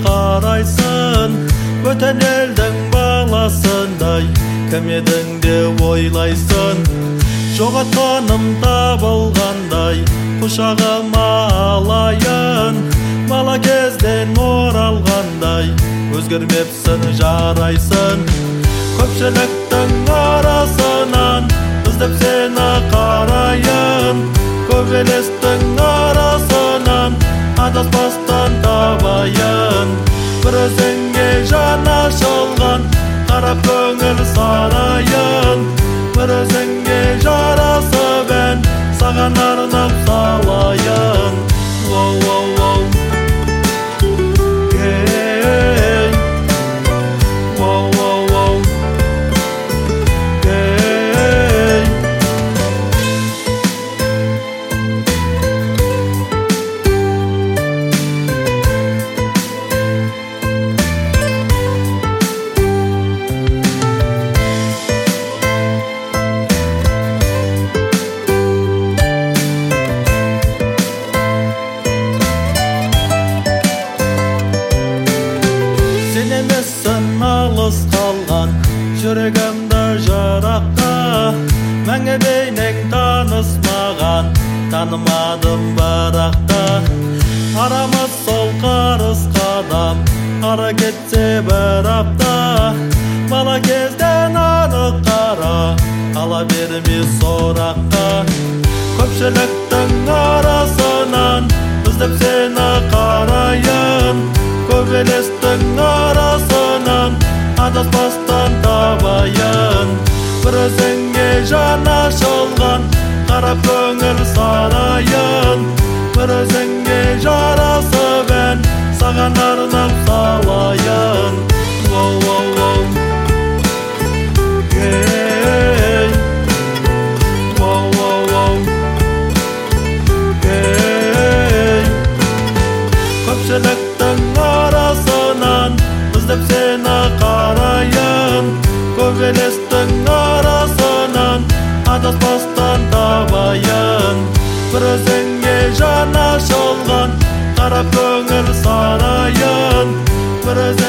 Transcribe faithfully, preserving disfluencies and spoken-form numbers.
қарайсын, өтен елдің баласындай кім едің деп ойлайсын. Жоғатқаным табылғандай құшағыма алайын, бала кезден оралғандай өзгермепсің жарайсын. Көпшіліктің арасынан іздеп сені қарайын, көп елестің арасынан адаспастан табайын. Бір өзіңе жан ашылған қарап көңіл сарайын, бір өзіңе жарасып ән саған арнап салайын. Воу, воу, воу. Ей, воу, воу, воу. Ей. Емессің алыс қалған жүрегімді жырақта, мәңгі бейнең танысмаған танымадым бірақта. Арамыз сол қарыс қадам ара кетсе бір апта, бала кезден анық қара ала берме сораққа. Көпшіліктің арасынан іздеп сені қарайын, көп елестің арасынан адаспастан табайын. Бір өзіңе жан ашылған қарап көңіл сарайын, бір өзіңе жарасып ән саған арнап салайын. Воу, воу, воу. Ей, воу, воу, воу. Ей, көпшіліктің арасынан іздеп сені қарайын, көп елестің арасынан адаспастан табайын. Бір өзіңе жан ашылған қарап көңіл сарайын, бір өзіңе